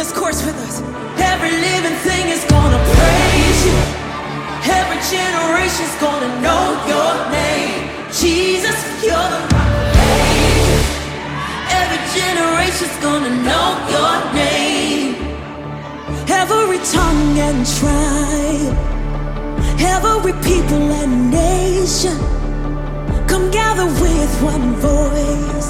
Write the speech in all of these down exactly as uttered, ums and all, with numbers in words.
this chorus with us. Every living thing is gonna praise you. Every generation's gonna know your name. Jesus, you're the rock of ages. Every generation's gonna know your name. Every tongue and tribe, every people and nation, come gather with one voice.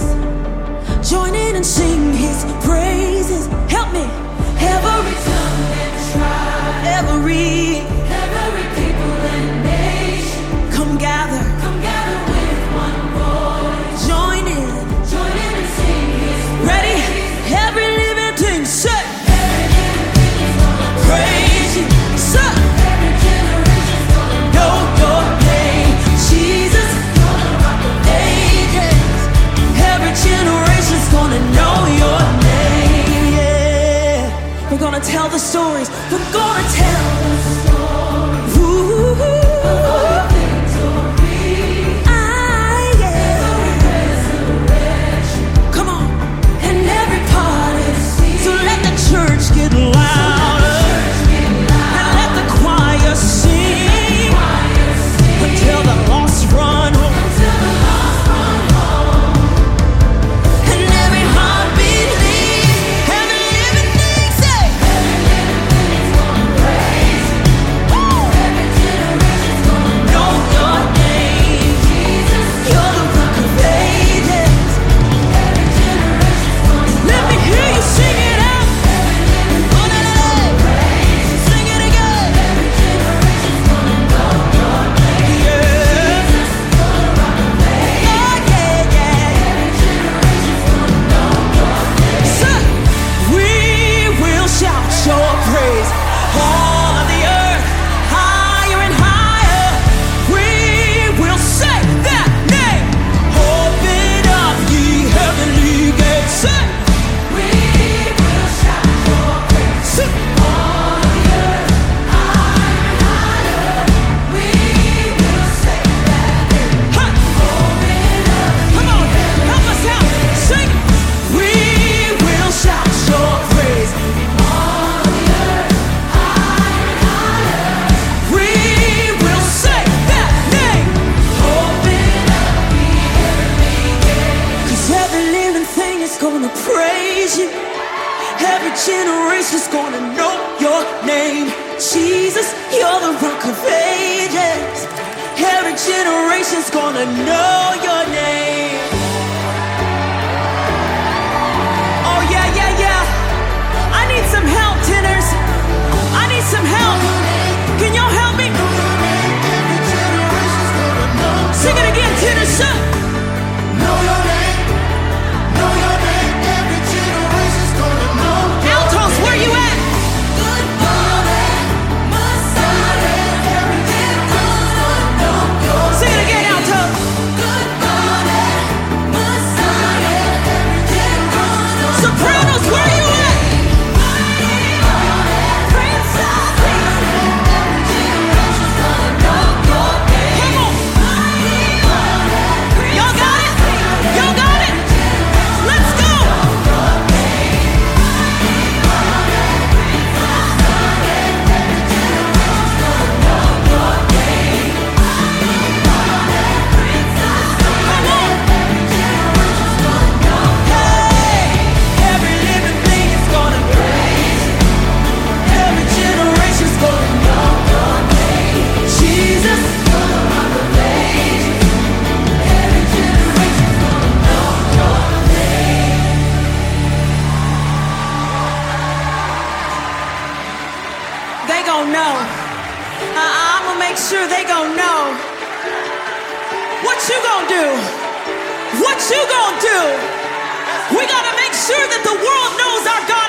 Join in and sing his praises. Help me. Every tongue and tribe, every, every people and nation, come gather, come gather with one voice. Join in, join in and sing his praises. Ready? Every living thing, say. Every living thing is gonna praise you. Say. Every generation's gonna know your name. Jesus, you're the rock of ages. Every generation's gonna know your name. Yeah. We're gonna tell the stories. We're gonna tell the stories. Ooh. Of victory. Ah, yeah. Every resurrection. Come on. And every party. So let the church get louder. And let the choir sing. Until the lost run home. Until the lost run home. And every heart believes. Every living thing say. Every living thing is gonna praise you. Every generation's gonna know your name. Jesus, you're the rock of ages. Every generation's gonna let me hear you sing it out. Oh, na, na, na. Sing it again. Every generation's gonna know your name. Yeah. Jesus, you're the rock of ages. Oh, yeah, yeah. Every generation's gonna know your name. Sir, we will shout your praise all of the earth, higher and higher. We will say that name. Open up ye heavenly gates. Sir, we will shout your praise. Sir, all of the earth, higher and higher. We will say that name. Huh. Open up. Come on, help us out. Sing. We will shout your praise. All of the earth, higher and higher. We will say that name. Open up the heavenly gates. 'Cause every living thing is gonna praise you. Every generation's gonna know your name. Jesus, you're the rock of ages. Every generation's gonna know your name. Oh, yeah, yeah, yeah. I need some help, tenors. I need some help. Can y'all help me? Sing it again, tenors. Son. Know your name, know your name, every generation's gonna know your Altos, where you at? Good morning, Messiah, every generation's gonna know your Sing it again, altos. Good morning, Messiah, every generation's gonna Sopranos, where you at? Prince of Peace, every generation's gonna know your name. Come on. Y'all got it? Y'all got it? Let's go. Come on. Hey, every living thing is gonna praise you. Every generation's gonna know your name. Jesus, you're the rock of ages. Every generation's gonna know your name. They gon' know. Uh, I'm gonna make sure they gon' know. What you gon' do? What you gon' do? We gotta make sure that the world knows our God